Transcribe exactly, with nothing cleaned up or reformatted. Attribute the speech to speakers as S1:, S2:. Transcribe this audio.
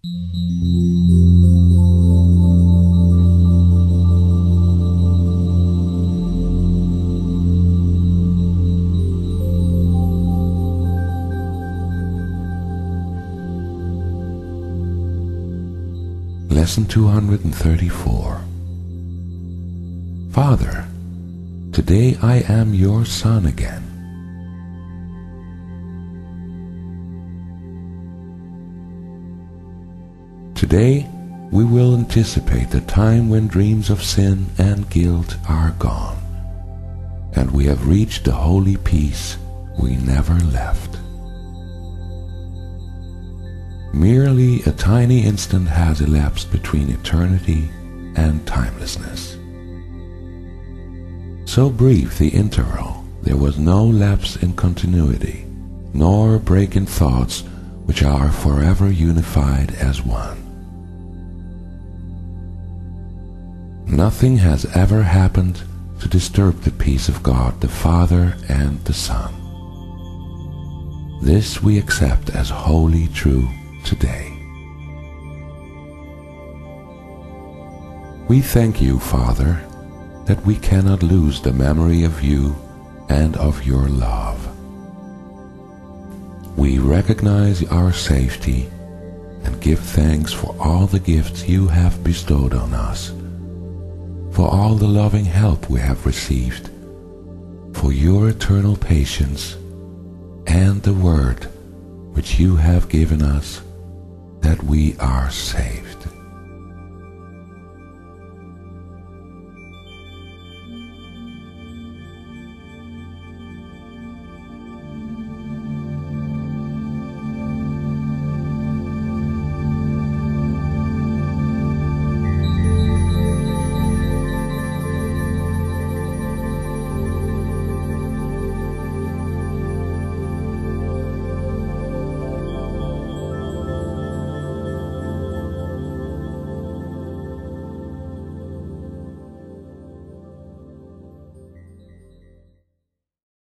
S1: Lesson two hundred thirty-four. Father, today I am your son again. Today we will anticipate the time when dreams of sin and guilt are gone, and we have reached the holy peace we never left. Merely a tiny instant has elapsed between eternity and timelessness. So brief the interval, there was no lapse in continuity, nor break in thoughts which are forever unified as one. Nothing has ever happened to disturb the peace of God the Father and the Son. This we accept as wholly true today. We thank you, Father, that we cannot lose the memory of you and of your love. We recognize our safety and give thanks for all the gifts you have bestowed on us, for all the loving help we have received, for your eternal patience, and the word which you have given us that we are saved.